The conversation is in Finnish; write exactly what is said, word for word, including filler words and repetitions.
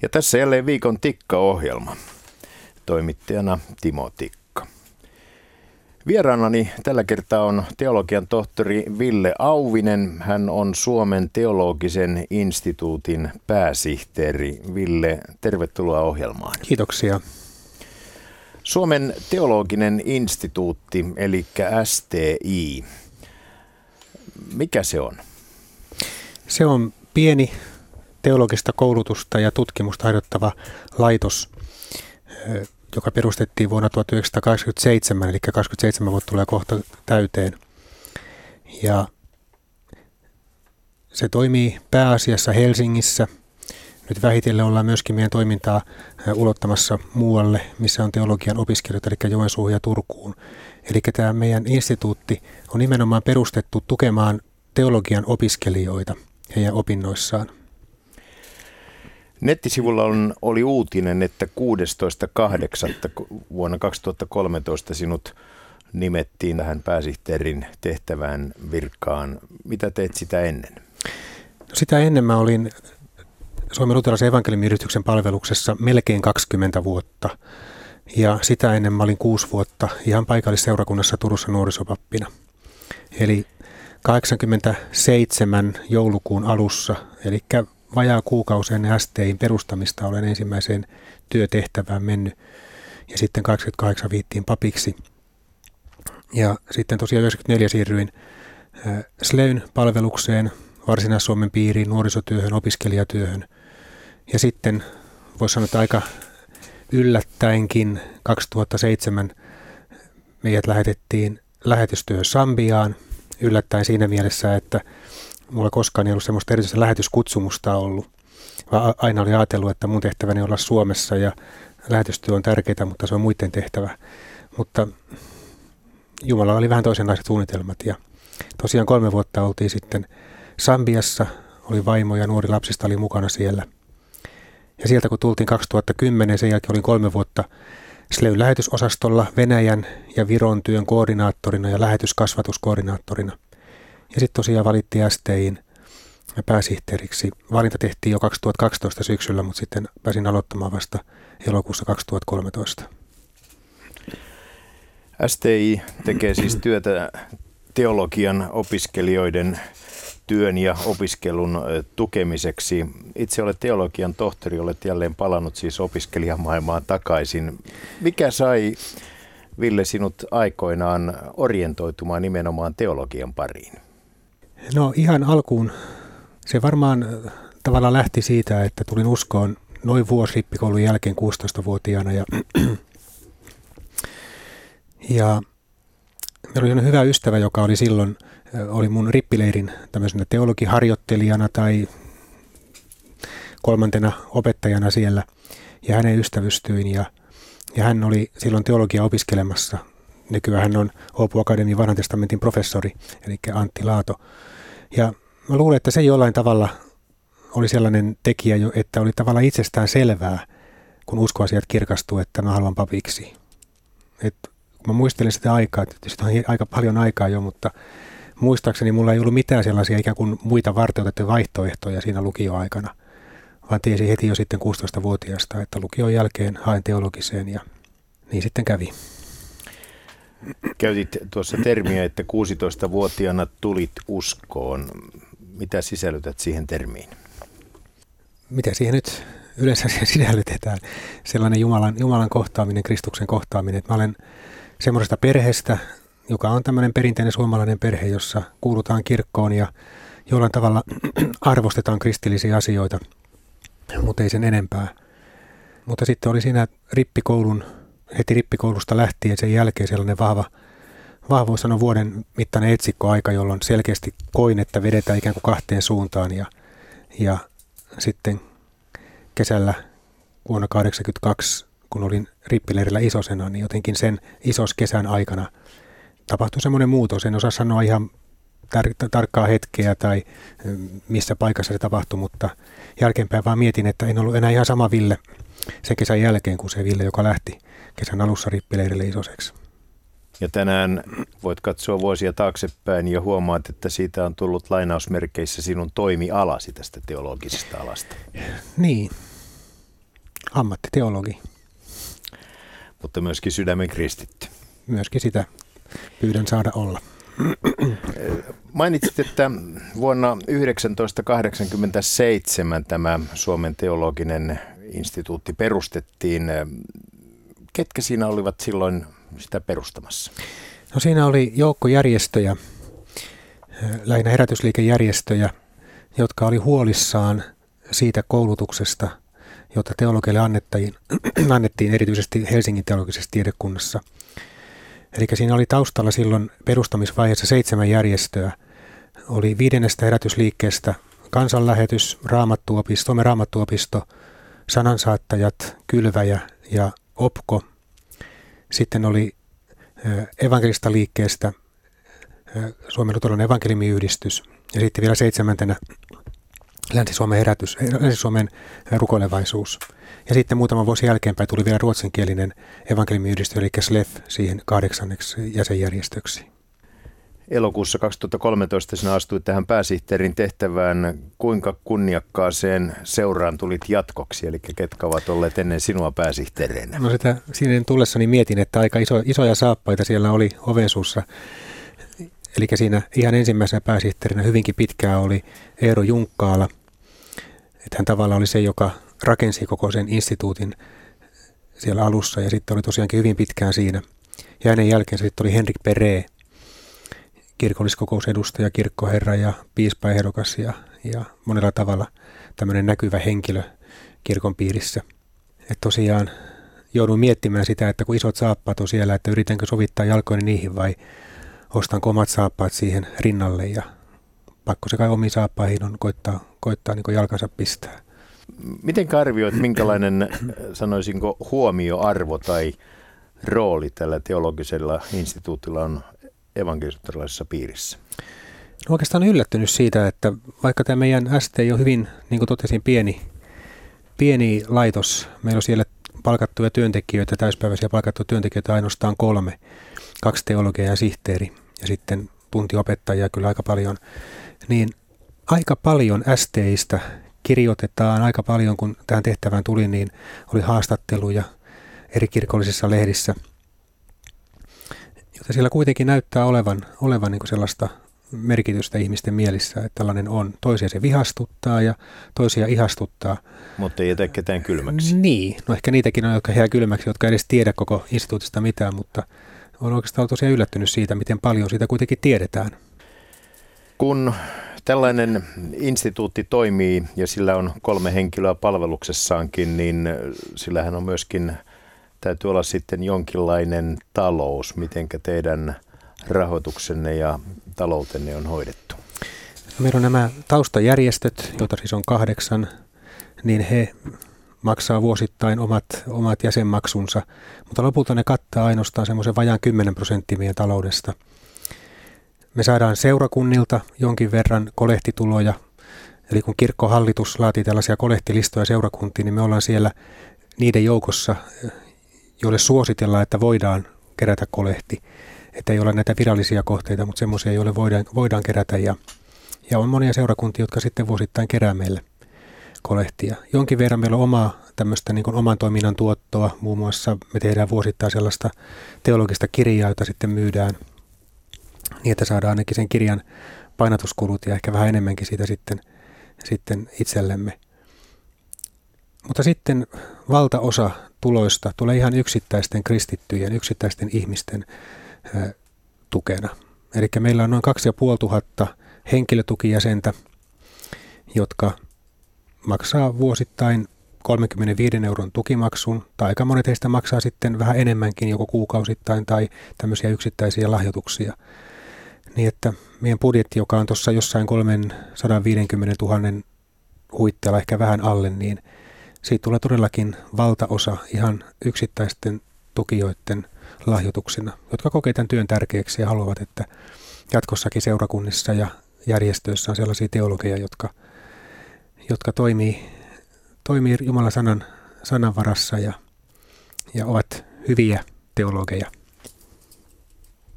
Ja tässä jälleen viikon Tikka-ohjelma. Toimittajana Timo Tikka. Vieraanani tällä kertaa on teologian tohtori Ville Auvinen. Hän on Suomen teologisen instituutin pääsihteeri. Ville, tervetuloa ohjelmaan. Kiitoksia. Suomen teologinen instituutti, eli S T I. Mikä se on? Se on pieni teologista koulutusta ja tutkimusta harjoittava laitos, joka perustettiin vuonna tuhatyhdeksänsataakahdeksankymmentäseitsemän, eli kaksikymmentäseitsemän vuotta tulee kohta täyteen. Ja se toimii pääasiassa Helsingissä. Nyt vähitellen ollaan myöskin meidän toimintaa ulottamassa muualle, missä on teologian opiskelijoita, eli Joensuuhun ja Turkuun. Eli tämä meidän instituutti on nimenomaan perustettu tukemaan teologian opiskelijoita heidän opinnoissaan. Nettisivulla on, oli uutinen, että kuudestoista kahdeksatta vuonna kaksituhattakolmetoista sinut nimettiin tähän pääsihteerin tehtävään virkaan. Mitä teet sitä ennen? No sitä ennen mä olin Suomen luterilaisen evankeliumiyhdistyksen palveluksessa melkein kaksikymmentä vuotta. Ja sitä ennen mä olin kuusi vuotta ihan paikallisseurakunnassa Turussa nuorisopappina. Eli kahdeksankymmentäseitsemän joulukuun alussa, eli vajaa kuukausi ennen S T I:n perustamista olen ensimmäiseen työtehtävään mennyt ja sitten kahdeksankymmentäkahdeksan viittiin papiksi. Ja sitten tosiaan yhdeksänkymmentäneljä siirryin S L E Yn palvelukseen, Varsinais-Suomen piiriin, nuorisotyöhön, opiskelijatyöhön. Ja sitten voisi sanoa, että aika yllättäenkin kaksituhattaseitsemän meidät lähetettiin lähetystyöhön Sambiaan. Yllättäen siinä mielessä, että mulla koskaan ei ollut semmoista erityistä lähetyskutsumusta ollut. Mä aina olin ajatellut, että mun tehtäväni on olla Suomessa ja lähetystyö on tärkeää, mutta se on muiden tehtävä. Mutta Jumalalla oli vähän toisenlaiset suunnitelmat ja tosiaan kolme vuotta oltiin sitten Sambiassa, oli vaimo ja nuori lapsista oli mukana siellä. Ja sieltä kun tultiin kaksituhattakymmenen, sen jälkeen olin kolme vuotta S L E Yn lähetysosastolla Venäjän ja Viron työn koordinaattorina ja lähetyskasvatuskoordinaattorina. Ja sitten tosiaan valittiin S T I:n pääsihteeriksi. Valinta tehtiin jo kaksituhattakaksitoista syksyllä, mutta sitten pääsin aloittamaan vasta elokuussa kaksituhattakolmetoista. S T I tekee siis työtä teologian opiskelijoiden työn ja opiskelun tukemiseksi. Itse olet teologian tohtori, olet jälleen palannut siis opiskelijamaailmaan takaisin. Mikä sai, Ville, sinut aikoinaan orientoitumaan nimenomaan teologian pariin? No ihan alkuun se varmaan tavallaan lähti siitä, että tulin uskoon noin vuosi rippikoulun jälkeen kuusitoistavuotiaana ja, ja meillä oli hyvä ystävä, joka oli silloin, oli mun rippileirin tämmöisenä teologiharjoittelijana tai kolmantena opettajana siellä ja hänen ystävystyin ja, ja hän oli silloin teologiaa opiskelemassa. Nykyään hän on Åbo Akademian vanhan testamentin professori, eli Antti Laato. Ja mä luulen, että se jollain tavalla oli sellainen tekijä, että oli tavallaan itsestään selvää, kun uskoasiat kirkastuu, että mä haluan papiksi. Et kun mä muistelin sitä aikaa, että sitä on aika paljon aikaa jo, mutta muistaakseni mulla ei ollut mitään sellaisia ikään kuin muita varteutettuja vaihtoehtoja siinä lukioaikana, vaan tiesin heti jo sitten kuusitoistavuotiaasta, että lukion jälkeen haen teologiseen ja niin sitten kävi. Käytit tuossa termiä, että kuusitoistavuotiaana tulit uskoon. Mitä sisällytät siihen termiin? Mitä siihen nyt yleensä sisällytetään? Sellainen Jumalan, Jumalan kohtaaminen, Kristuksen kohtaaminen. Että mä olen semmoisesta perheestä, joka on tämmöinen perinteinen suomalainen perhe, jossa kuulutaan kirkkoon ja jollain tavalla arvostetaan kristillisiä asioita, mutta ei sen enempää. Mutta sitten oli siinä rippikoulun, heti rippikoulusta lähtien sen jälkeen sellainen vahva, vahva voisi sanoa vuoden mittainen etsikkoaika, jolloin selkeästi koin, että vedetään ikään kuin kahteen suuntaan ja, ja sitten kesällä vuonna tuhatyhdeksänsataakahdeksankymmentäkaksi, kun olin rippileirillä isosena, niin jotenkin sen isos kesän aikana tapahtui semmoinen muutos. En osaa sanoa ihan tar- tarkkaa hetkeä tai missä paikassa se tapahtui, mutta jälkeenpäin vaan mietin, että en ollut enää ihan sama Ville sen kesän jälkeen kuin se Ville, joka lähti kesän alussa rippileirille isoseksi. Ja tänään voit katsoa vuosia taaksepäin ja huomaat, että siitä on tullut lainausmerkeissä sinun toimialasi tästä teologisesta alasta. Niin. Ammattiteologi. Mutta myöskin sydämen kristitty. Myöskin sitä pyydän saada olla. Mainitsit, että vuonna yhdeksäntoistakahdeksankymmentäseitsemän tämä Suomen teologinen instituutti perustettiin. Ketkä siinä olivat silloin sitä perustamassa? No siinä oli joukko järjestöjä, lähinnä herätysliikejärjestöjä, jotka oli huolissaan siitä koulutuksesta, jota teologeille annettiin, annettiin erityisesti Helsingin teologisessa tiedekunnassa. Eli siinä oli taustalla silloin perustamisvaiheessa seitsemän järjestöä. Oli viidennestä herätysliikkeestä Kansanlähetys, Raamattuopisto, Suomen Raamattuopisto, Sanansaattajat, Kylväjä ja Opko. Sitten oli evankelistaliikkeestä Suomen luterilainen evankelimiyhdistys ja sitten vielä seitsemäntenä Länsi-Suomen herätys, Länsi-Suomen rukoilevaisuus. Ja sitten muutaman vuosi jälkeenpäin tuli vielä ruotsinkielinen evankelimiyhdistys, eli S L E F, siihen kahdeksanneksi jäsenjärjestöksi. Elokuussa kaksituhattakolmetoista sinä astuit tähän pääsihteerin tehtävään. Kuinka kunniakkaaseen seuraan tulit jatkoksi, eli ketkä ovat olleet ennen sinua pääsihteereinä? No sitä siinä tullessani mietin, että aika iso, isoja saappaita siellä oli ovensuussa. Eli siinä ihan ensimmäisenä pääsihteerinä hyvinkin pitkään oli Eero Junkkaala. Että hän tavallaan oli se, joka rakensi koko sen instituutin siellä alussa ja sitten oli tosiaankin hyvin pitkään siinä. Ja hänen jälkeen sitten oli Henrik Peré, kirkolliskokousedustaja, kirkkoherra ja piispaehdokas ja, ja monella tavalla tämmöinen näkyvä henkilö kirkon piirissä. Että tosiaan joudun miettimään sitä, että kun isot saappaat on siellä, että yritänkö sovittaa jalkoini niihin vai ostanko omat saappaat siihen rinnalle ja pakko se kai omiin saappaihin on koittaa, koittaa niin kuin jalkansa pistää. Miten arvioit, minkälainen sanoisinko huomioarvo tai rooli tällä teologisella instituutilla on evankelisluterilaisessa piirissä? No oikeastaan olen yllättynyt siitä, että vaikka tämä meidän S T on hyvin, niin kuin totesin, pieni, pieni laitos, meillä on siellä palkattuja työntekijöitä, täyspäiväisiä palkattuja työntekijöitä ainoastaan kolme, kaksi teologia ja sihteeri ja sitten tuntiopettajia kyllä aika paljon, niin aika paljon S T:istä kirjoitetaan, aika paljon kun tähän tehtävään tuli, niin oli haastatteluja eri kirkollisissa lehdissä, jota siellä kuitenkin näyttää olevan, olevan niin kuin sellaista merkitystä ihmisten mielissä, että tällainen on. Toisia se vihastuttaa ja toisia ihastuttaa. Mutta ei jätä ketään kylmäksi. Niin, no ehkä niitäkin on, jotka jää kylmäksi, jotka ei edes tiedä koko instituutista mitään, mutta olen oikeastaan tosiaan yllättynyt siitä, miten paljon siitä kuitenkin tiedetään. Kun tällainen instituutti toimii ja sillä on kolme henkilöä palveluksessaankin, niin sillähän on myöskin, täytyy olla sitten jonkinlainen talous. Mitenkä teidän rahoituksenne ja taloutenne on hoidettu? Meillä on nämä taustajärjestöt, joita siis on kahdeksan, niin he maksaa vuosittain omat, omat jäsenmaksunsa, mutta lopulta ne kattaa ainoastaan semmoisen vajaan kymmenen prosenttia meidän taloudesta. Me saadaan seurakunnilta jonkin verran kolehtituloja, eli kun kirkkohallitus laatii tällaisia kolehtilistoja seurakuntiin, niin me ollaan siellä niiden joukossa, joille suositellaan, että voidaan kerätä kolehti. Että ei ole näitä virallisia kohteita, mutta semmoisia, joille voidaan, voidaan kerätä. Ja, ja on monia seurakuntia, jotka sitten vuosittain kerää meille kolehtia. Jonkin verran meillä on omaa tämmöistä niin kuin oman toiminnan tuottoa. Muun muassa me tehdään vuosittain sellaista teologista kirjaa, jota sitten myydään niin, että saadaan ainakin sen kirjan painatuskulut ja ehkä vähän enemmänkin siitä sitten, sitten itsellemme. Mutta sitten valtaosa tuloista tulee ihan yksittäisten kristittyjen, yksittäisten ihmisten ää, tukena. Eli meillä on noin kaksi ja puoli tuhatta henkilötukijäsentä, jotka maksaa vuosittain kolmekymmentäviisi euron tukimaksun, tai aika monet heistä maksaa sitten vähän enemmänkin joko kuukausittain tai tämmöisiä yksittäisiä lahjoituksia. Niin että meidän budjetti, joka on tuossa jossain kolmesataaviisikymmentätuhatta huitteella ehkä vähän alle, niin siitä tulee todellakin valtaosa ihan yksittäisten tukijoiden lahjoituksina, jotka kokee tämän työn tärkeäksi ja haluavat, että jatkossakin seurakunnissa ja järjestöissä on sellaisia teologeja, jotka, jotka toimii, toimii Jumalan sanan, sanan varassa ja, ja ovat hyviä teologeja.